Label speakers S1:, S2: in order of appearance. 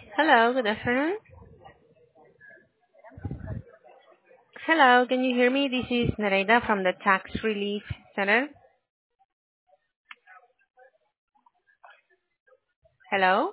S1: Hello, good afternoon. Hello, can you hear me? This is Nereida from the Tax Relief Center. Hello?